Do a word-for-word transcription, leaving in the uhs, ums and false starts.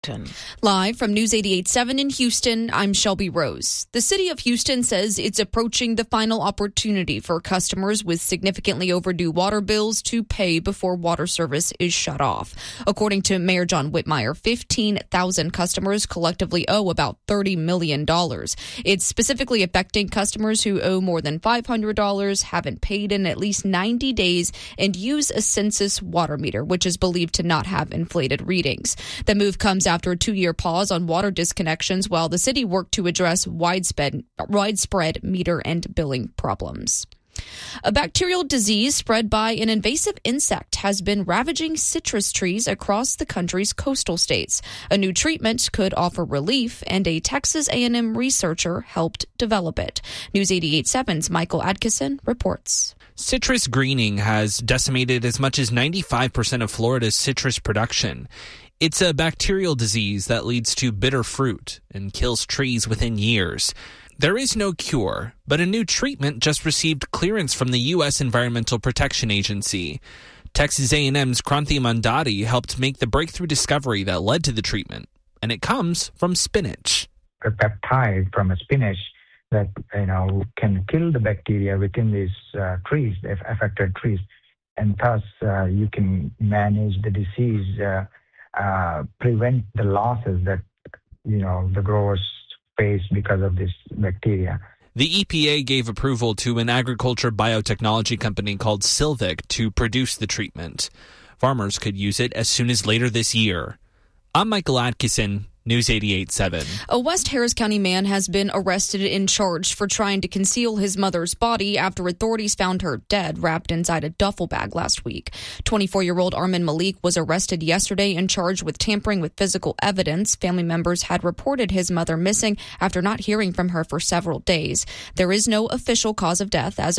Live from News eighty-eight point seven in Houston, I'm Shelby Rose. The city of Houston says it's approaching the final opportunity for customers with significantly overdue water bills to pay before water service is shut off. According to Mayor John Whitmire, fifteen thousand customers collectively owe about thirty million dollars. It's specifically affecting customers who owe more than five hundred dollars, haven't paid in at least ninety days, and use a census water meter, which is believed to not have inflated readings. The move comes after a two-year pause on water disconnections while the city worked to address widespread, widespread meter and billing problems. A bacterial disease spread by an invasive insect has been ravaging citrus trees across the country's coastal states. A new treatment could offer relief, and a Texas A and M researcher helped develop it. News eighty-eight point seven's Michael Atkinson reports. Citrus greening has decimated as much as ninety-five percent of Florida's citrus production. It's a bacterial disease that leads to bitter fruit and kills trees within years. There is no cure, but a new treatment just received clearance from the U S Environmental Protection Agency. Texas A and M's Kranti Mandadi helped make the breakthrough discovery that led to the treatment, and it comes from spinach. A peptide from a spinach that, you know, can kill the bacteria within these uh, trees, the affected trees, and thus uh, you can manage the disease, uh, uh, prevent the losses that, you know, the growers face because of this bacteria. The E P A gave approval to an agriculture biotechnology company called Silvic to produce the treatment. Farmers could use it as soon as later this year. I'm Michael Atkinson, News eighty-eight point seven. A West Harris County man has been arrested and charged for trying to conceal his mother's body after authorities found her dead wrapped inside a duffel bag last week. twenty-four-year-old Armin Malik was arrested yesterday and charged with tampering with physical evidence. Family members had reported his mother missing after not hearing from her for several days. There is no official cause of death as